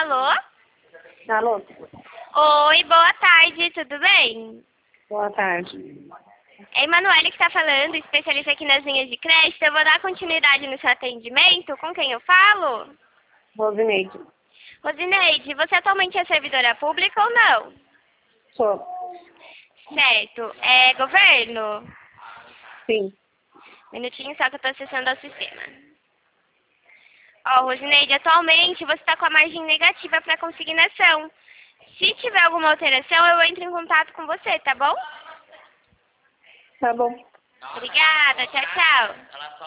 Alô? Alô? Oi, boa tarde, tudo bem? Boa tarde. É a Emanuele que está falando, especialista aqui nas linhas de crédito. Eu vou dar continuidade no seu atendimento. Com quem eu falo? Rosineide. Rosineide, você atualmente é servidora pública ou não? Sou. Certo. É governo? Sim. Minutinho só que eu estou acessando ao sistema. Ó, Rosineide, atualmente você está com a margem negativa para consignação. Se tiver alguma alteração, eu entro em contato com você, tá bom? Tá bom. Obrigada, tchau, tchau.